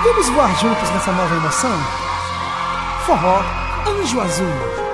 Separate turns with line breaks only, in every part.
Vamos voar juntos nessa nova emoção? Forró Anjo Azul.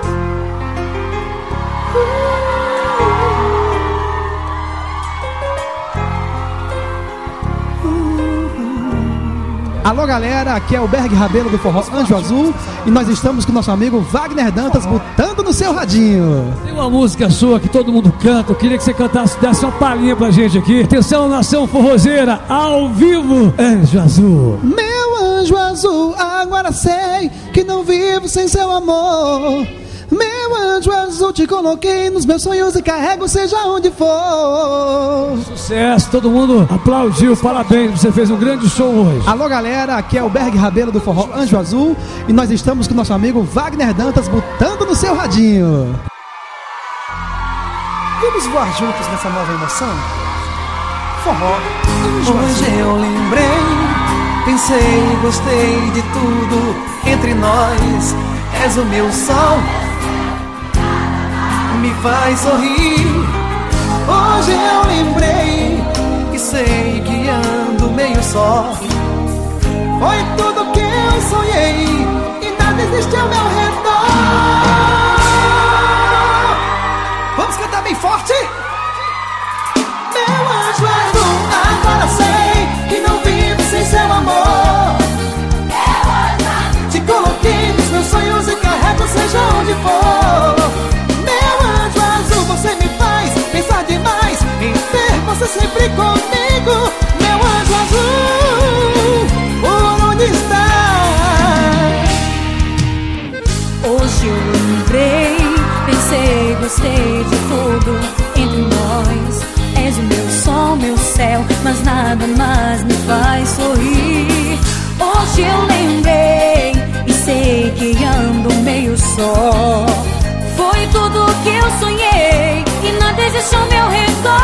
Alô galera, aqui é o Berg Rabelo do Forró Anjo Azul e nós estamos com nosso amigo Wagner Dantas botando no seu radinho.
Tem uma música sua que todo mundo canta, eu queria que você cantasse, desse uma palhinha pra gente aqui. Atenção, nação forrozeira, ao vivo, Anjo Azul.
Meu anjo azul, agora sei que não vivo sem seu amor. Meu anjo azul, te coloquei nos meus sonhos e carrego seja onde for.
Sucesso, todo mundo aplaudiu, parabéns, você fez um grande show hoje.
Alô galera, aqui é o Berg Rabelo do Forró Anjo Azul e nós estamos com nosso amigo Wagner Dantas botando no seu radinho. Vamos voar juntos nessa nova emoção? Forró Anjo Azul.
Hoje eu lembrei, pensei, gostei de tudo entre nós. És o meu sol, me faz sorrir. Hoje eu lembrei e sei que ando meio só. Foi tudo que eu sonhei e nada existe ao meu redor. Vamos cantar bem forte? Meu anjo azul, agora sei que não vivo sem seu amor. Te coloquei nos meus sonhos e carrego seja onde for. Você me faz pensar demais em ter você sempre comigo. Meu anjo azul, por onde está?
Hoje eu lembrei, pensei, gostei de tudo entre nós. És o meu sol, meu céu, mas nada mais me faz sorrir. Hoje eu lembrei e sei que ando meio só. Foi tudo que eu sonhei e nada existe ao meu redor.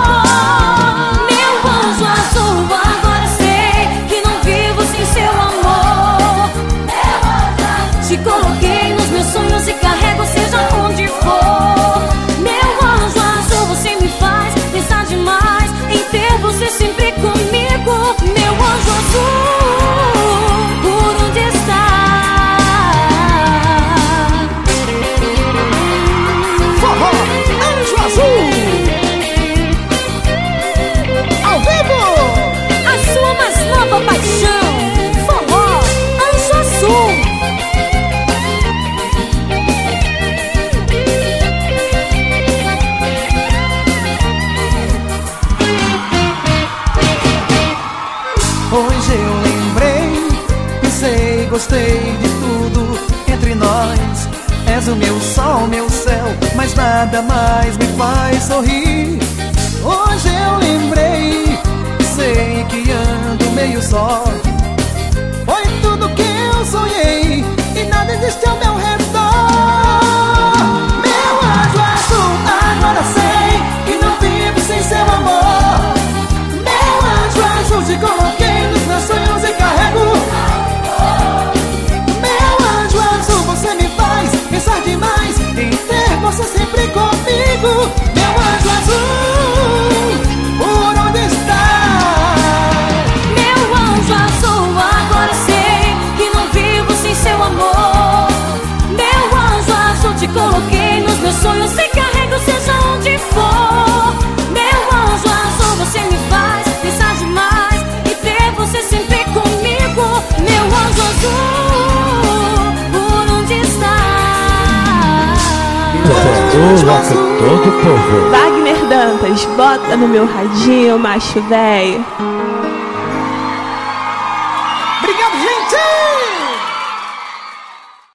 Meu anjo azul, agora sei que não vivo sem seu amor. Te coloquei nos meus sonhos e carrego seja onde for. Meu anjo azul, você me faz pensar demais em ter você sempre comigo. Meu anjo azul, por onde está?
Ao vivo!
A sua mais nova paixão, Forró Anjo Azul.
Hoje eu lembrei, pensei, gostei de tudo entre nós. És o meu sol, meu céu, mas nada mais me faz sorrir. Hoje eu lembrei, sei que ando meio só. Foi tudo que eu sonhei e nada existe ao meu redor. Meu anjo azul, agora sei que não vivo sem seu amor. Meu anjo azul, te coloquei nos meus sonhos e carrego. Meu anjo azul, você me faz pensar demais em ter você sempre comigo. Meu anjo azul, por onde está?
Meu anjo azul, agora sei que não vivo sem seu amor. Meu anjo azul, te coloquei nos meus sonhos e carrego seja onde for. Meu anjo azul, você me faz pensar demais e ter você sempre comigo. Meu anjo azul, por onde está?
Todo povo. Wagner Dantas, bota no meu radinho, macho velho.